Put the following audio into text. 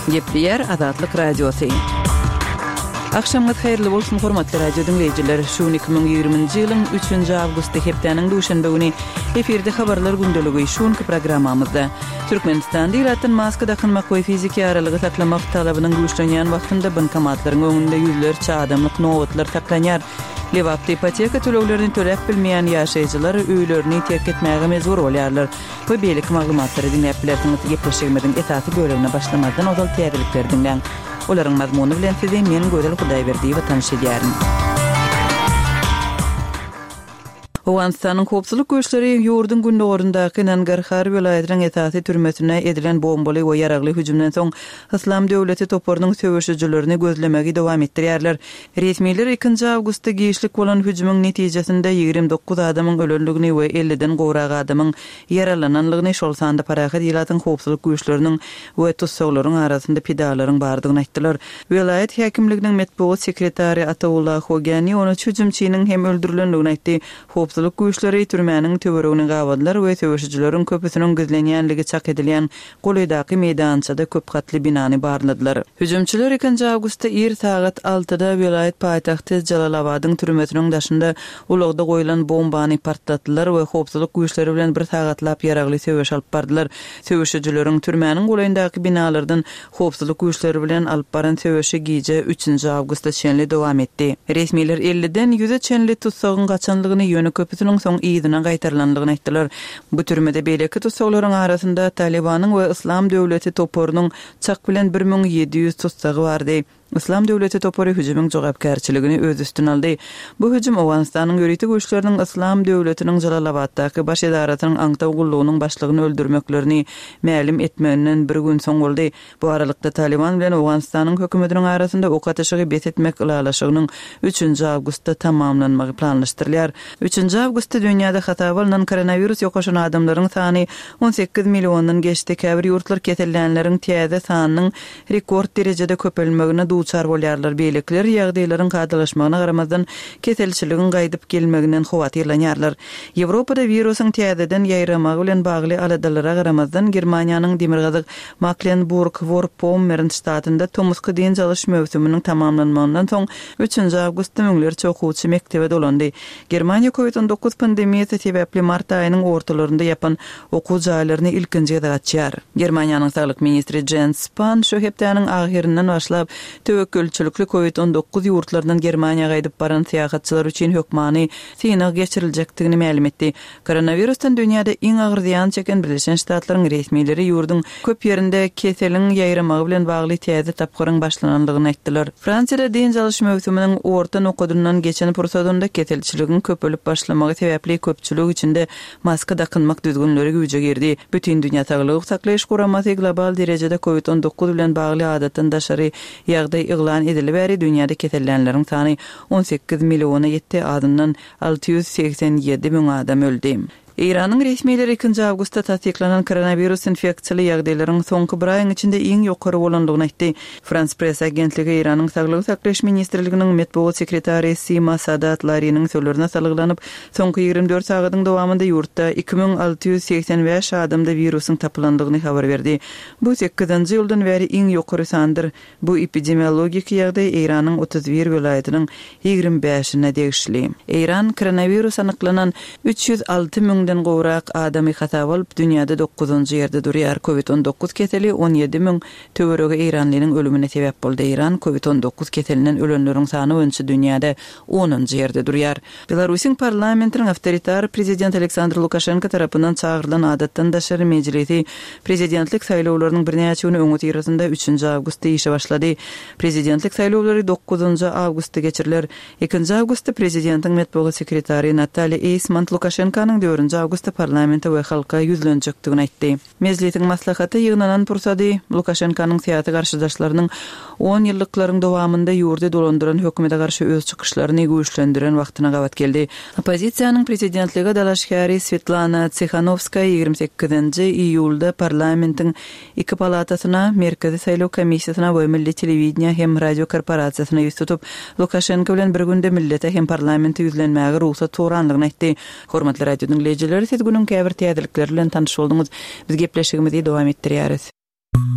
Gepleyer Azatlyk Radiosu. Akşamınız hayırlı bolsun hormatly radio dinleyijiler. Şu 2020-nji ýylyň 3-nji awgusty hepdeniň duşanbe güni efirde habarlar gündöligi şuňky programamyzda Türkmenistan diýilýän maska dakynmak we fiziki aralygy saklamak talabynyň güýçlenýän wagtynda bankomatlaryň öňünde ýüzlerçe adamlyk nowatlar saklanýar. Lewapda ipoteka töleglerini töläp bilmeýän ýaşaýjylar öýlerini terk etmäge mezbur bolýarlar. Bu beýlik maglumatlary dinläp bilersiňiz. Gepleşigimiziň esasy bölümine başlamadan ozal täzelikler dinleň. Olaryň mazmuny bilen size men Gödel Hudaýberdi we tanışýaryn. Owganistanyň howpsuzlyk güýçleri ýurdun gündöwründaky Nangarhar welaýatynyň esasy türmesine edilen bombaly we ýaragly hüjümden soň Islam döwleti toporunyň söwüşçilerini gözlemegi dowam etdirýärler. Resmiler 2 awgustda giýişlik bolan hüjümüň netijesinde 29 adamyň ölenligini we 50den gowrak adamyň yaralananlygyny şol sanda parahat ýylatyň howpsuzlyk güýçleriniň we tutsaglaryň arasynda pidalaryň bardygyny aýtdylar. Welaýat häkimliginiň metbuat sekretary Ataullah Hogani onu hüjümçiniň hem öldürilenligini aýtdy. Howpsuzlyk güýçleri türmäniň töweregini gawadlar we söwüşçileriň köpüsiniň gizlenýänligi çak edilýän golydaky meýdançada köp gatly binany barladylar. Hüjümçiler 2 awgustda ir saat 6-da welaýat paýtagty Jalalabadyň türmesiniň daşynda ulagda goýulan bombany partlatdylar we howpsuzlyk güýçleri bilen bir sagatlap ýaragly söwüş alyp bardylar. Söwüşçileriň türmäniň goýundaky binalardan howpsuzlyk güýçleri bilen alyp baran söwüşi giýje 3 awgustda çenli dowam etdi. Resmiler 50den 100e çenli tutsagyň gaçanlygyny ýöne köpüsiniň soň ýygyna gaýtarylanlygyny aýtdylar. Bu türmede beýleki tutsaklaryň arasynda Talibanyň we Islam döwleti toporunyň çak bilen 1700 tutsagy bardy. Islam döwleti topory hüjümüň jogapkärçiligini öz üstüne aldy. Bu hüjüm Owganistanyň ýöreýti güýçleriniň Islam döwletiniň Jalalabaddaky baş edaratynyň aňtaw gullugynyň başlygyny öldürmeklerini mälim etmeginiň bir gün soň boldy. Bu aralykda Taliban bilen Owganistanyň hökümetiniň arasynda ok ateşigi bet etmek ýalaşygynyň 3 awgustda tamamlanmagy planlaşdyrylýar. 3 awgustda dünýäde hata bolan koronavirus ýokaşan adamlaryň sany 18 milyondan geçdi. Käbir ýurtlar kesellenleriň täze sanynyň rekord derejede köpelmegine duçar bolýarlar. Beýlekler ýagdaýlaryň gadalaşmagyna garamazdan keselçiligin gaýdyp gelmeginden howatyrlanýarlar. Ýewropada wirusyň täzeden ýaýramagy bilen bagly aladalara garamazdan Germaniýanyň Demirgazyk Mecklenburg-Vorpommern ştatynda Tomuska diýen çalyş mövsüminiň tamamlanmagynyň soň 3 awgustda müňlerçe okuwçy mektebe dolandy. Germaniýa COVID-19 pandemiýasy sebäpli mart aýynyň ortalarynda ýapan okuw jaýlaryny ilkinji gatçýar. Germaniýanyň saglyk ministri Jens Spahn şu hepdeniň ahyrynden başlap töwekkülçilikli COVID-19 ýurtlarynyň Germaniýaga gaýdyp baran syýahatçylar üçin hökmany synaw geçiriljekdigini ma'lum etdi. Koronavirusdan dünýäde iň agyr ziýan çeken Birleşen Ştatlaryň resmileri ýurdun köp ýerinde keseliň ýaýramagy bilen bagly täze tapgyryň başlananlygyny aýtdylar. Fransiýada diň çalyş mövsüminiň orta nokadyndan geçen pursadynda keselçiligin köpelip başlamagy sebäpli köpçülik içinde maska dakynmak düzgünleri güýje girdi. Bütün dünýä saglyk saklaýyş guramasy global derejede COVID-19 bilen bagly adatdan daşary ýagdaý ýylan edilip bäri dünýäde kesellenleriň sany 18 milyona ýetdi, adından 687 bin adam öldü. İran'ın resmileri 2 awgustda tasdiklanan koronavirus infeksiýaly ýagdaýlaryň soňky bir aýyň içinde iň ýokary bolandygyny aýtdy. France press agentligi Iranyň saglyk saklaýyş ministrliginiň metbuat sekretary Sima Sadatlarynyň sözlerine salyglanyp, soňky 24 sagatyň dowamında ýurtda 2685 adamda virusyň tapylandygyny habar berdi. Bu 8-nji ýyldan bäri iň ýokary sandyr. Bu epidemiologik ýagdaý Iranyň 31 welaýatynyň 25-ine degişli. Iran koronavirus anyklanan 306 000 gowrak adamy hata bolup dünýäde 9-njy ýerde durýar. COVID-19 keseli 17 000 töwerege Iranlynyň ölümine sebäp boldy. Iran COVID-19 keselinden ölenleriň sany öňçe dünýäde 10-njy ýerde durýar. Belarusyň parlamentiniň awtoritar prezident Aleksandr Lukashenko tarapyndan çağırılan adatdan daşary mejlisi prezidentlik saýlawlarynyň birnäçe güni öňe tirasynda 3 awgustda işe başlady. Prezidentlik saýlawlary 9 awgustda geçiriler. 2 awgustda prezidentiň metbuat sekretary Natalya Eysmant Lukashenkonyň 4 awgustda parlamenta we halka ýüzlenjekdigini aýtdy. Mezliýetiň maslahaty ýygnanan pursady Lukashenkonyň syýasy garşydaşlarynyň 10 ýyllyklaryň dowamında ýurda dolandyran hökümete garşy öz çykyşlaryny güýçlendiren wagtyna gawat geldi. Opozisiýanyň prezidentlige dalaşkary Svetlana Tsikhanovskaya 28-nji iýulda parlamentiň 2 palatasyna, Merkezi Saýlaw komissiýasyna we Milli telewiziýa hem radio korporasiýasyna ýüz tutup, Lukashenko bilen bir günde millete hem parlamenta ýüzlenmäge ruhsat soranlygyny aýtdy. Hormatly radio dinleyijiler, siz günüň käbir täzelikleri bilen tanyş boldunuz. Biz gepleşigimizi dowam etdirýäris.